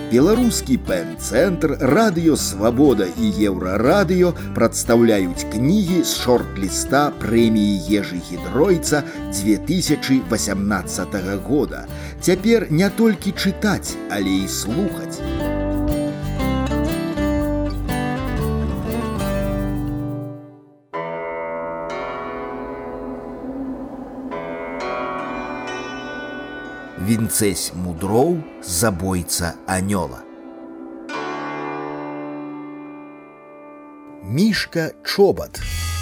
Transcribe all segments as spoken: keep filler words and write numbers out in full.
Беларускі пэн-цэнтр, Радыё Свабода і Еўрарадыё прадстаўляюць кнігі з шорт-ліста прэміі Ежы Гідройца две тысячи восемнадцатого года. Цяпер не толькі чытаць, але і слухаць. Вінцэсь мудроў, забойца анёла. Мішка Чобат.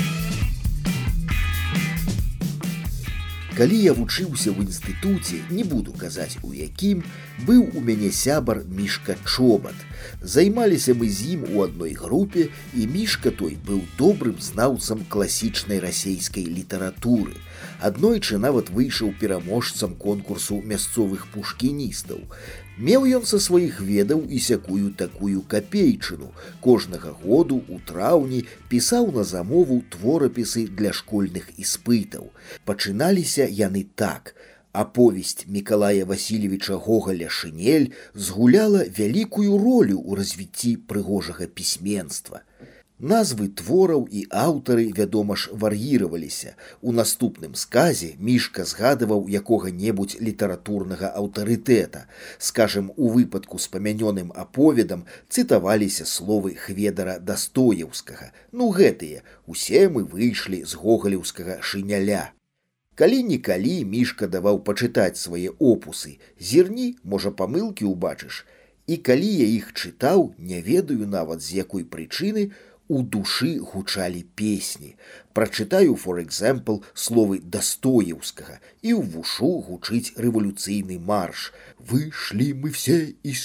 Калі я вучыўся ў інстытуце, не буду казаць у якім, быў у мяне сябар Мішка Чобат. Займаліся мы з ім у адной групе, і Мішка той быў добрым знаўцам класічнай расейскай літаратуры. Аднойчы нават выйшаў пераможцам конкурсу мясцовых пушкіністаў. Меў ён са сваіх ведаў і сякую такую капейчыну. Кожнага году у траўні пісаў на замову творапісы для школьных іспытаў. Пачыналіся яны так. Аповесць Мікалая Васильевича Гогаля «Шынель» згуляла вялікую ролю ў развіцці прыгожага пісьменства. Назвы твораў і аўтары, вядома ж, вар'іраваліся. У наступным сказе Мішка згадываў якога-небудзь літаратурнага аўтарытэта. Скажем, у выпадку з памянёным аповедам цытаваліся словы Хведара Дастоеўскага. Ну гэтыя, усе мы выйшлі з гогалеўскага «Шыняля». Калі-нікалі Мішка даваў пачытаць свае опусы. Зірні, можа, памылкі ўбачыш. І калі я іх чытаў, не ведаю нават з якой прычыны, у душы гучалі песні. Прачытаю, for example, словы Дастоеўскага, і ў вушу гучыць рэвалюцыйны марш. «Вышлі мы все из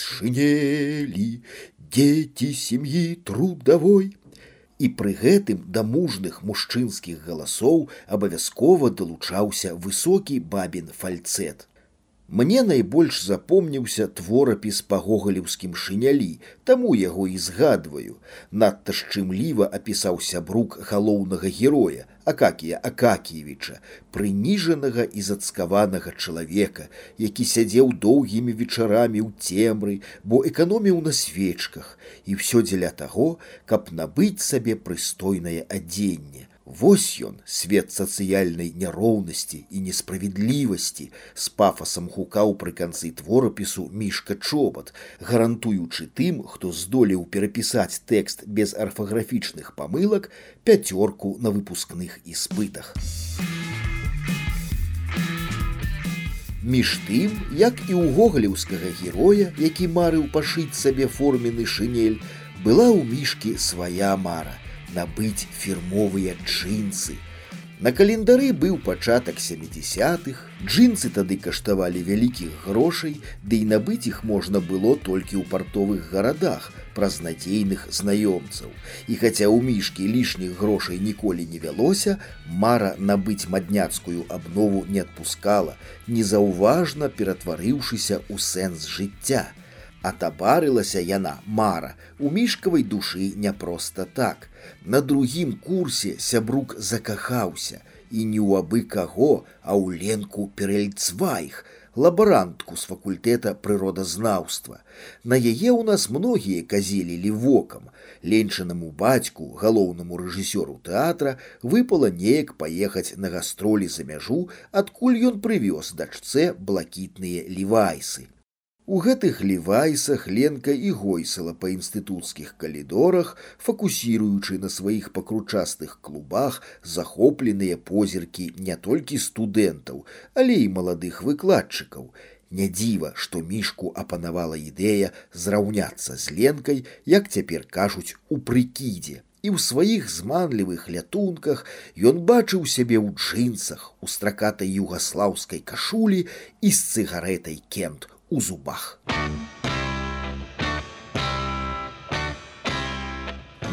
шинели, дети семьи трудовой». І пры гэтым да мужных мужчынскіх галасоў абавязкова далучаўся высокі бабін фальцэт. Мне найбольш запомніўся творапіс па гогалеўскім «Шынялі», таму яго і згадваю. Надта шчымліва апісаў сябрук галоўнага героя, Акакія Акакіевіча, прыніжанага і зацкаванага чалавека, які сядзеў доўгімі вечарамі ў цемры, бо эканоміў на свечках, і ўсё дзеля таго, каб набыць сабе прыстойнае адзенне. Вось ён, свет сацыяльнай няроўнасці і несправядлівасці, з пафасам гукаў пры канцы творапісу Мішка Чобат, гарантуючы тым, хто здолеў перапісаць тэкст без арфаграфічных памылак, пяцёрку на выпускных іспытах. Між тым, як і ў гогалеўскага героя, які марыў пашыць сабе формены шынель, была ў Мішкі свая мара – набыць фірмовыя джинсы. На календары быў пачатак сямідзесятых, джинсы тады каштавалі вялікіх грошай, ды і набыць іх можна было толькі ў партовых гарадах, праз надзейных знаёмцаў. І хаця ў Мішкі лішніх грошай ніколі не вялося, мара набыць мадняцкую абнову не адпускала, незаўважна ператварыўшыся ў сэнс жыцця. Атабарылася яна, мара, у Мішкавай душы не проста так. На другім курсе сябрук закахаўся, і не ў абы каго, а ў Ленку Перельцвайх, лабарантку з факультэта прыродазнаўства. На яе ў нас многія казелілі вокам. Ленчынаму бацьку, галоўнаму рэжысёру тэатра, выпала неяк паехаць на гастролі за мяжу, адкуль ён прывёз дачцэ блакітныя лівайсы. У гэтых лівайсах Ленка і гойсала па інстытуцкіх калідорах, фокусіруючы на сваіх пакручастых клубах захопленыя позіркі не толькі студэнтаў, але і маладых выкладчыкаў. Не дзіва, што Мішку апанавала ідэя зраўняцца з Ленкай, як цяпер кажуць, у прыкідзе. І ў сваіх зманлівых лятунках ён бачыў сябе ў джинсах, у стракатай югаслаўскай кашулі і з цыгарэтай Кент у зубах.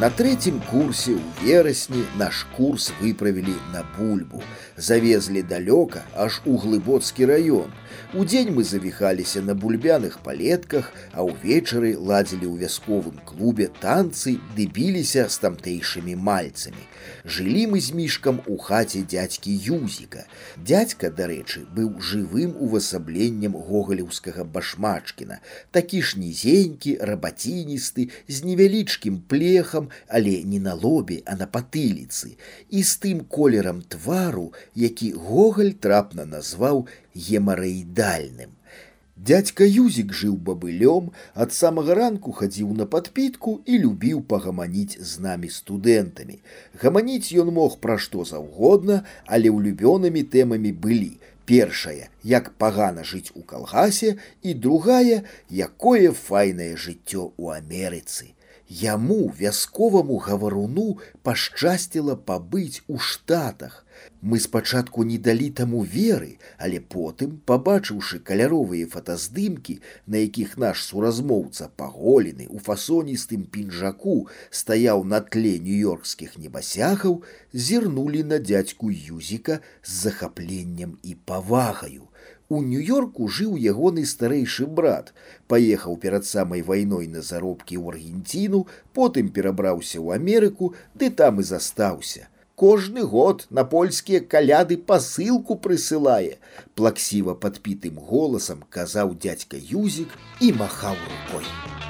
На третьем курсе у верасні наш курс выправілі на Бульбу. Завезлі далёка, аж у Глыбоцкі раён. Удзень мы завіхаліся на бульбяных палетках, а ўвечары ладзілі ў вясковым клубе танцы ды біліся з тамтэйшымі мальцамі. Жылі мы з Мішкам у хаце дзядзькі Юзіка. Дзядзька, дарэчы, быў жывым увасабленнем гогалеўскага Башмачкіна. Такі ж нізенькі, рабаціністы, з невялічкім плехам, але не на лобе, а на патыліцы, і з тым колерам твару, які Гоголь трапна назваў гемараідальным. Дядька Юзік жыў бабылём, ад самага ранку хадзіў на падпітку і любіў пагаманіць з намі студэнтамі. Гаманіць ён мог пра што заўгодна, але улюбёнымі тэмамі былі: першая, як пагана жыць у калгасе, і другая, якое файнае жыццё ў Амерыцы. Яму, вясковаму гаваруну, пашчасціла пабыць у Штатах. Мы спачатку не далі таму веры, але потым, пабачыўшы каляровыя фотаздымкі, на якіх наш суразмоўца паголены у фасоністым пінжаку стаяў на тле нью-йоркскіх небасякаў, зірнулі на дзядзьку Юзіка з захапленнем і павагаю. У Нью-Йорку жыў ягоны старэйшы брат, паехаў перад самай вайной на заробкі ў Аргенціну, потым перабраўся ў Амерыку, ды там і застаўся. Кожны год на польскія каляды пасылку прысылае, плаксіва падпітым голасам казаў дзядзька Юзік і махаў рукой.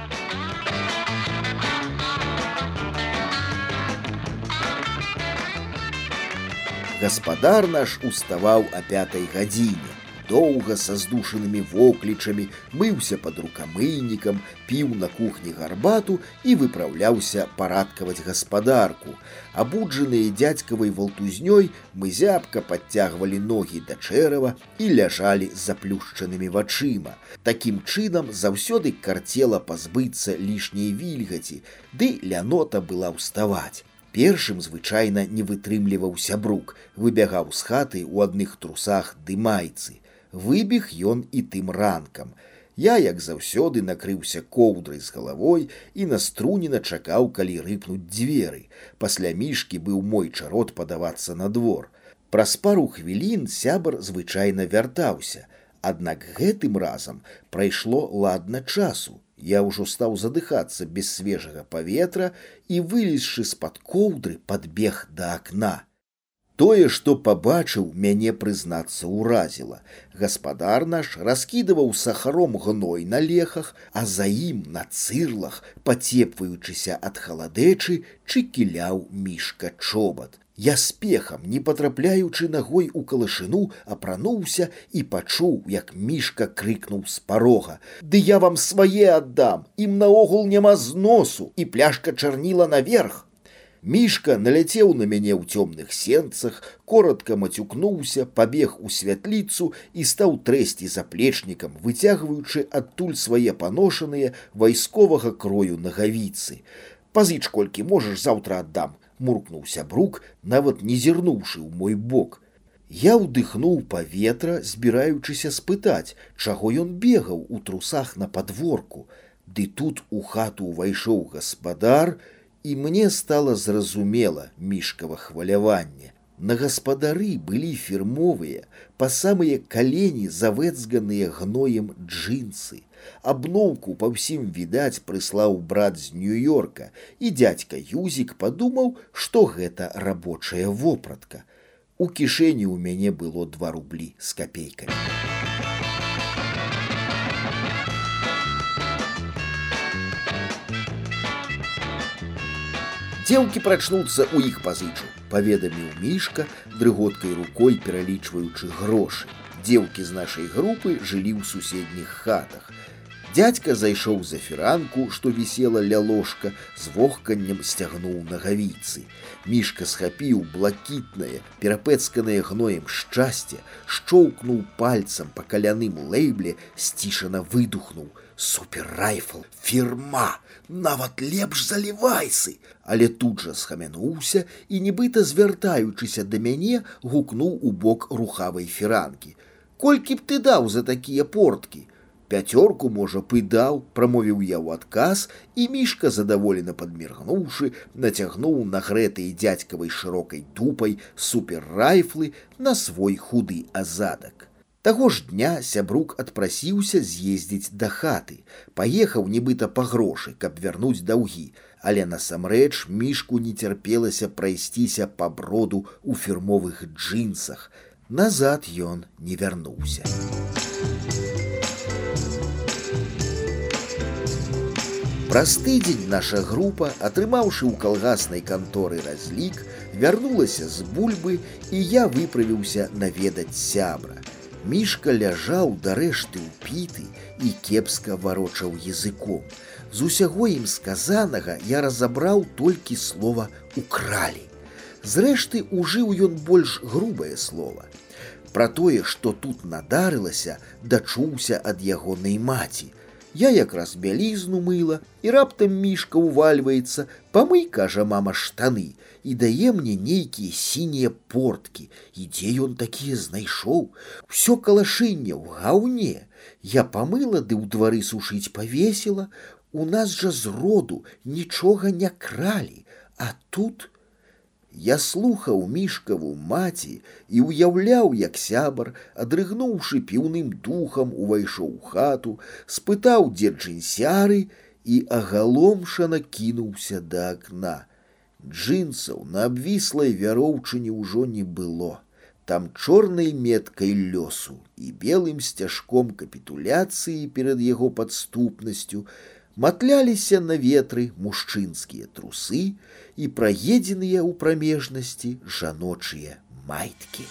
Гаспадар наш уставаў о пятай гадзіне. Доўга са здушанымі воклічамі мыўся пад рукамыйнікам, піў на кухні гарбату і выпраўляўся парадкаваць гаспадарку. Абуджаныя дзядзькавай валтузнёй, мы зябка падцягвалі ногі да чэрава і ляжалі з заплюшчанымі вачыма. Такім чынам заўсёды карцела пазбыцца лішняй вільгаці, ды лянота была ўставаць. Першым звычайна не вытрымліваў сябрук, выбягаў з хаты ў адных трусах ды майцы. Выбег ён і тым ранкам. Я, як заўсёды, накрыўся коўдрай з галавой і наструнена чакаў, калі рыпнуць дзверы. Пасля Мішкі быў мой чарод падавацца на двор. Праз пару хвілін сябар звычайна вяртаўся. Аднак гэтым разам прайшло ладна часу. Я ўжо стаў задыхацца без свежага паветра і, вылезшы з-пад коўдры, падбег да акна. Тое, што пабачыў, мяне, прызнацца, уразіла. Гаспадар наш раскідываў сахаром гной на лехах, а за ім на цырлах, пацепваючыся ад халадэчы, чыкіляў Мішка Чобат. Я спехам, не патрапляючы нагой у калашыну, апрануўся і пачуў, як Мішка крыкнуў з парога: «Ды я вам свае аддам, ім наогул няма зносу, і пляшка чарніла наверх!» Мішка наляцеў на мяне ў цёмных сенцах, коротка мацюкнуўся, пабег у святліцу і стаў трэсці заплечнікам, выцягваючы адтуль свае паношаныя вайсковага крою нагавіцы. «Пазыч колькі можаш, заўтра аддам», – муркнуў сябрук, нават не зірнуўшы ў мой бок. Я ўдыхнуў паветра, збіраючыся спытаць, чаго ён бегаў у трусах на падворку. Ды тут у хату ўвайшоў гаспадар, і мне стала зразумела Мішкава хваляванне. На гаспадары былі фірмовыя, па самыя калені завэцганыя гноем джинсы. Абноўку па ўсім відаць прыслаў брат з Нью-Йорка, і дзядзька Юзік падумаў, што гэта рабочая вопратка. У кішэні ў мяне было два рублі з капейкамі. Дзеўкі прачнуцца, у іх пазычу, паведаміў Мішка, дрыготкай рукой пералічваючы грошы. Дзеўкі з нашай групы жылі ў суседніх хатах. Дзядзька зайшоў за фіранку, што вісела ля ложка, з вохканнем сцягнуў нагавіцы. Мішка схапіў блакітнае, перапэцканае гноем шчасце, шчоўкнуў пальцам па каляным лэйбле, сцішана выдухнуў: «Супер-райфл, фірма, нават лепш за левайсы!» Але тут жа схамянуўся і, нібыта звяртаючыся да мяне, гукнуў у бок рухавай фіранкі: «Колькі б ты даў за такія порткі?» Пяцёрку, можа, б і даў, прамовіў я ў адказ, і Мішка, задаволена падміргнуўшы, нацягнуў нагрэтыя дзядзькавай шырокай дупай суперрайфлы на свой худы азадак. Таго ж дня сябрук адпрасіўся з'ездзіць да хаты, паехаў нібыта па грошы, каб вярнуць даўгі, але насамрэч Мішку не цярпелася прайсціся па броду ў фірмовых джинсах. Назад ён не вярнуўся. Праз тыдзень наша група, атрымаўшы ў калгаснай канторы разлік, вярнулася з бульбы, і я выправіўся наведаць сябра. Мішка ляжаў дарэшты ўпіты і кепска варочаў языком. З усяго ім сказанага я разабраў толькі слова «укралі». Зрэшты, ужыў ён больш грубае слова. Пра тое, што тут надарылася, дачуўся ад ягонай маці. Я якраз бялізну мыла, і раптам Мішка ўвальваецца: «Памый, кажа мама, штаны», і дае мне нейкія сінія порткі. І дзе ён такія знайшоў? Усё калашынне ў гаўне. Я памыла, ды ў двары сушыць павесіла. У нас жа зроду нічога не кралі, а тут... Я слухаў Мішкаву маці і ўяўляў, як сябар, адрыгнуўшы піўным духам, увайшоў у хату, спытаў, дзе джинсяры, і агаломшана кінуўся да акна. Джинсаў на абвіслай вяроўчыне ўжо не было. Там чорнай меткай лёсу і белым сцяжком капітуляцыі перад яго падступнасцю матляліся на ветры мужчынскія трусы і праедзеныя ў прамежнасці жаночыя майткі.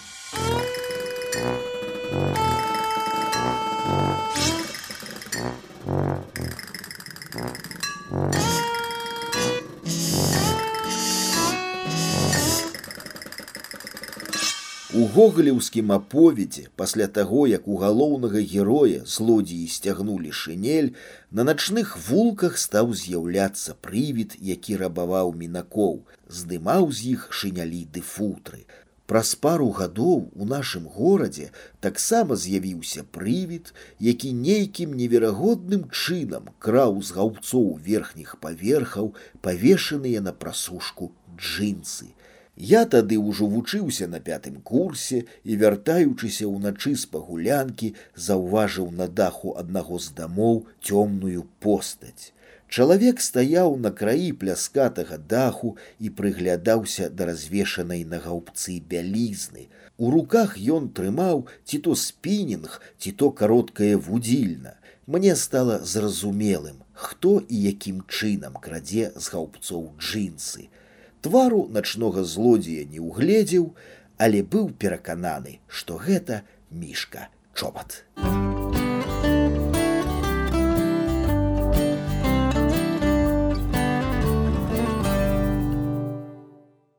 У гогалеўскім аповедзе, пасля таго, як у галоўнага героя злодзеі сцягнулі шынель, на начных вулках стаў з'яўляцца прывід, які рабаваў мінакоў, здымаў з іх шынялі ды футры. Праз пару гадоў у нашым горадзе таксама з'явіўся прывід, які нейкім неверагодным чынам краў з гаўбцоў верхніх паверхаў павешаныя на прасушку джинсы. Я тады ўжо вучыўся на пятым курсе і, вяртаючыся ўначы з пагулянкі, заўважыў на даху аднаго з дамоў цёмную постаць. Чалавек стаяў на краі пляскатага даху і прыглядаўся да развешанай на гаўбцы бялізны. У руках ён трымаў ці то спінінг, ці то кароткае вудзільна. Мне стала зразумелым, хто і якім чынам крадзе з гаўбцоў джинсы. Твару начнога злодзея не ўгледзеў, але быў перакананы, што гэта Мішка Чобат.